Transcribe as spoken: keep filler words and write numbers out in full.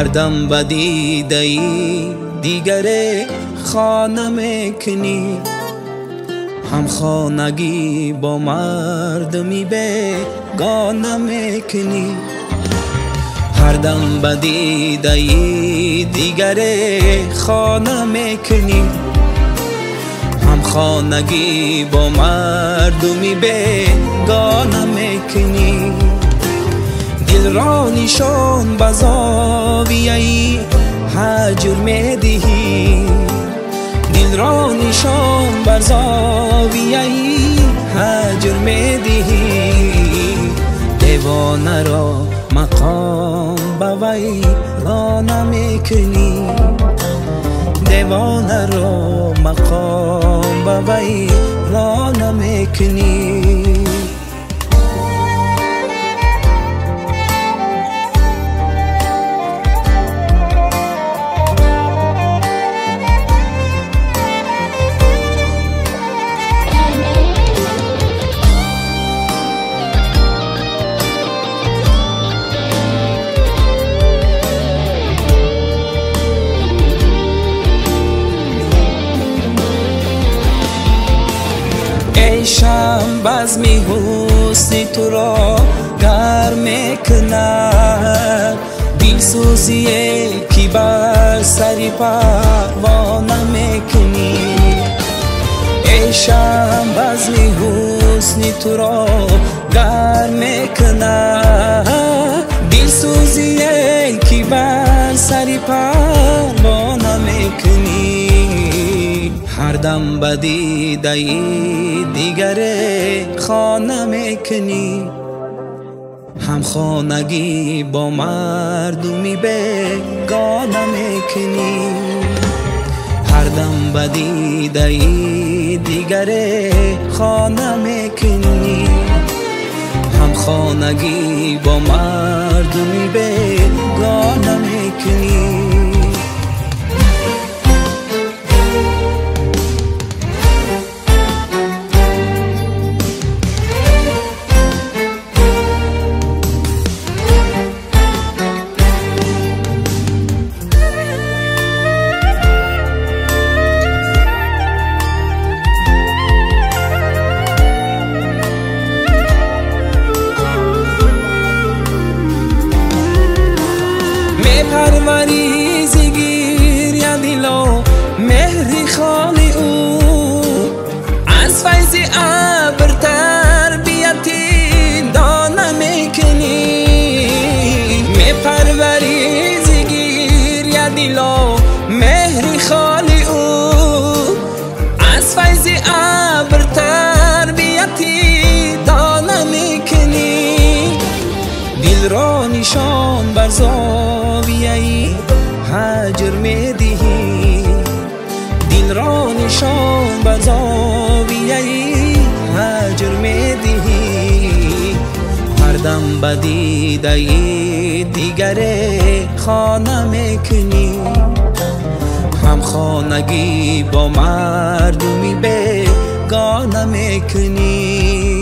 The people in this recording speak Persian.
هر دم بدیده ای دیگر خانه میکنی، هم خانگی با مردمی بیگانه میکنی. هر دم بدیده ای دیگر خانه میکنی، هم خانگی با مردمی بیگانه میکنی. دل را نشان به زاویه هجر میدهی، دل را نشان بر زاویه هجر میدهی. دیوانه را مقام به ویرانه میکنی، دیوانه را مقام به ویرانه میکنی. عیشم بزم حسن تو را گرم میکند، دلسوزی که بر سر پروانه میکنی. عیشم بزم حسن تو را گرم میکند، دلسوزی که بر سر پروانه میکنی. هر دم بدیده ای دیگر خانه میکنی، هم خانگی با مردمی بیگانه میکنی. هر دم بدیده ای دیگر خانه میکنی، هم خانگی با مردمی بیگانه میکنی. پروریزی گیریا دلو مهری خالی او، از فیض ابر تربیتی دانه میکنی. می پروریزی گیریا دلو مهری خالی او، از فیض ابر تربیتی دانه میکنی. دل را نشان بر زاویه هجر میدهی، دل را نشان بر زاویه هجر میدهی. هر دم بدیده ای دیگر خانه میکنی، هم خانگی با مردمی بیگانه میکنی.